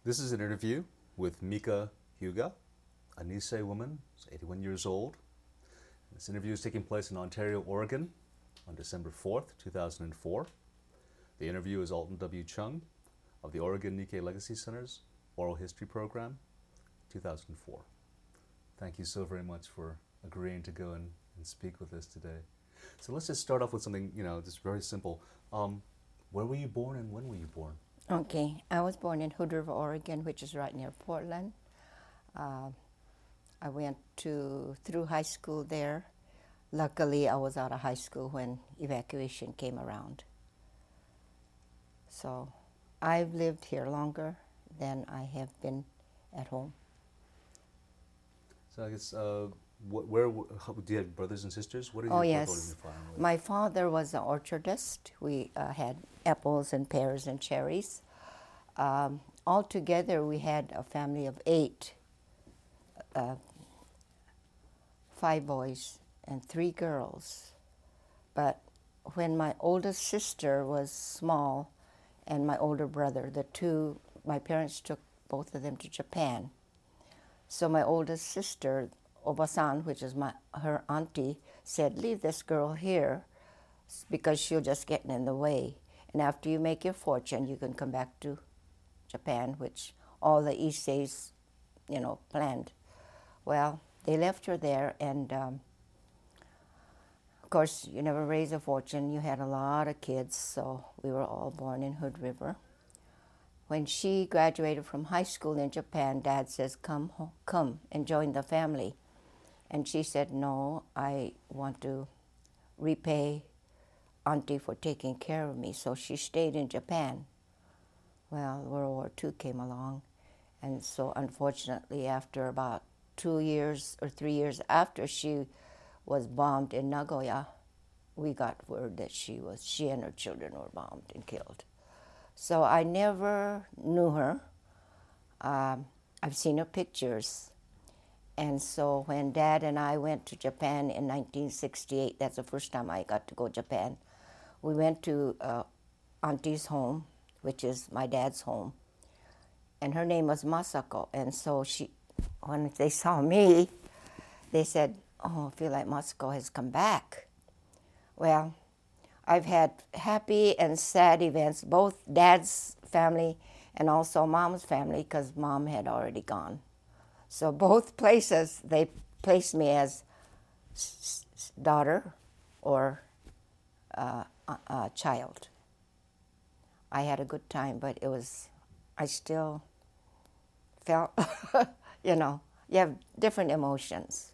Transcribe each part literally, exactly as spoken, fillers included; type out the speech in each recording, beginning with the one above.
This is an interview with Mika Hyuga, a Nisei woman, eighty-one years old. This interview is taking place in Ontario, Oregon on December fourth, two thousand four. The interview is Alton W. Chung of the Oregon Nikkei Legacy Center's Oral History Program, two thousand four. Thank you so very much for agreeing to go and, and speak with us today. So let's just start off with something, you know, just very simple. Um, where were you born and when were you born? Okay, I was born in Hood River, Oregon, which is right near Portland. Uh, I went to through high school there. Luckily, I was out of high school when evacuation came around. So I've lived here longer than I have been at home. So I guess, uh, wh- where, how, do you have brothers and sisters? What are Oh, your, what yes. your family? My father was an orchardist. We uh, had apples and pears and cherries. Um, altogether, we had a family of eight, uh, five boys and three girls. But when my oldest sister was small and my older brother, the two, my parents took both of them to Japan. So my oldest sister, Obasan, which is my her auntie, said, leave this girl here because she'll just get in the way. And after you make your fortune, you can come back to Japan, which all the Issei's, you know, planned. Well, they left her there, and um, of course, you never raise a fortune. You had a lot of kids, so we were all born in Hood River. When she graduated from high school in Japan, Dad says, come, come and join the family. And she said, no, I want to repay Auntie for taking care of me. So she stayed in Japan. Well, World War Two came along. And so unfortunately, after about two years or three years after she was bombed in Nagoya, we got word that she was, she and her children were bombed and killed. So I never knew her. Um, I've seen her pictures. And so when Dad and I went to Japan in nineteen sixty-eight, that's the first time I got to go to Japan, we went to uh, Auntie's home, which is my dad's home. And her name was Masako. And so she, when they saw me, they said, oh, I feel like Masako has come back. Well, I've had happy and sad events, both Dad's family and also Mom's family, because Mom had already gone. So both places, they placed me as s- s- daughter or uh, uh, uh, child. I had a good time, but it was, I still felt, you know, you have different emotions.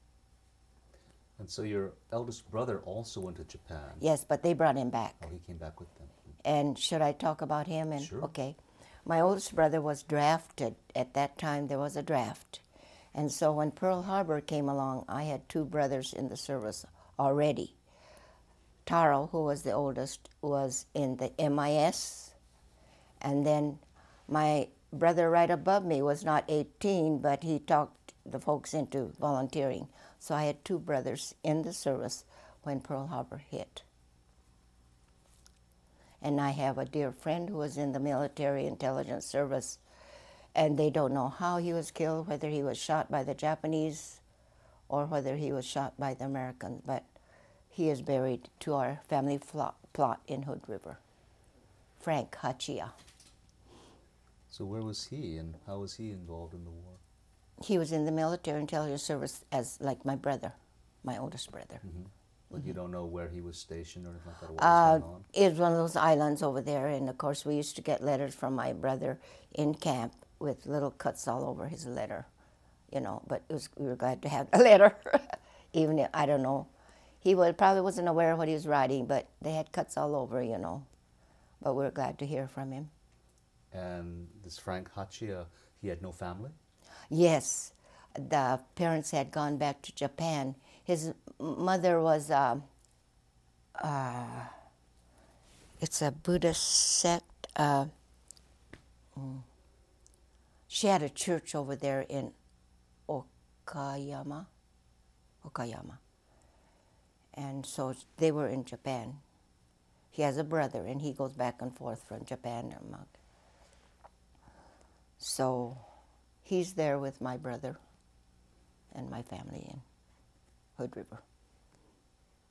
And so your eldest brother also went to Japan. Yes, but they brought him back. Oh, he came back with them. And should I talk about him? And Sure. Okay. My oldest brother was drafted. At that time, there was a draft. And so when Pearl Harbor came along, I had two brothers in the service already. Taro, who was the oldest, was in the M I S. And then my brother right above me was not eighteen, but he talked the folks into volunteering. So I had two brothers in the service when Pearl Harbor hit. And I have a dear friend who was in the military intelligence service, and they don't know how he was killed, whether he was shot by the Japanese or whether he was shot by the Americans, but he is buried to our family plot, plot in Hood River. Frank Hachia. So where was he and how was he involved in the war? He was in the military intelligence service as like my brother, my oldest brother. Mm-hmm. But you don't know where he was stationed or anything like that, what Uh, was going on? it was one of those islands over there, and of course we used to get letters from my brother in camp with little cuts all over his letter, you know. But it was, we were glad to have a letter, even if, I don't know, he was, probably wasn't aware of what he was writing, but they had cuts all over, you know. But we were glad to hear from him. And this Frank Hachia, he had no family? Yes, the parents had gone back to Japan. His mother was, uh, uh, it's a Buddhist sect. Uh, mm. She had a church over there in Okayama, Okayama. And so they were in Japan. He has a brother, and he goes back and forth from Japan. So he's there with my brother and my family in Hood River.